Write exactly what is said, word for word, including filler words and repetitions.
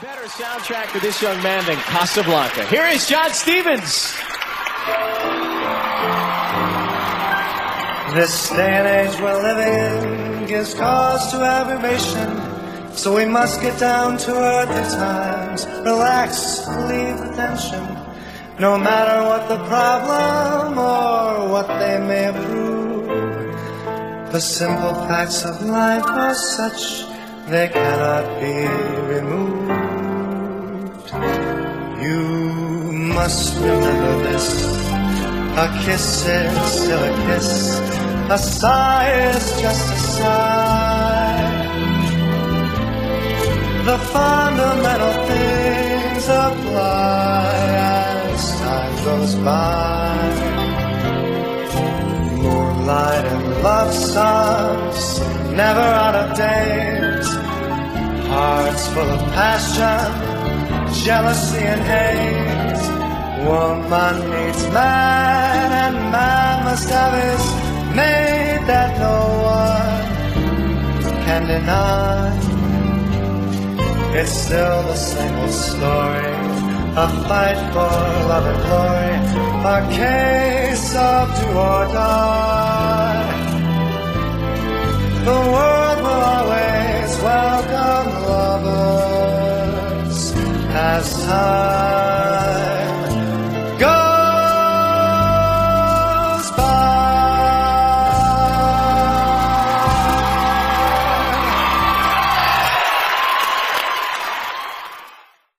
better soundtrack for this young man than Casablanca. Here is John Stevens. This day and age we're living in gives cause to aggravation, so we must get down to earth at times, relax, leave the tension. No matter what the problem or what they may prove, the simple facts of life are such they cannot be removed. You must remember this: a kiss is still a kiss, a sigh is just a sigh. The fundamental things apply as time goes by. Moonlight and love songs, never out of date. Hearts full of passion, jealousy and hate. Woman needs man, and man must have his mate that no one can deny. It's still the same old story, a fight for love and glory, a case of do or die. The world will always welcome lovers as time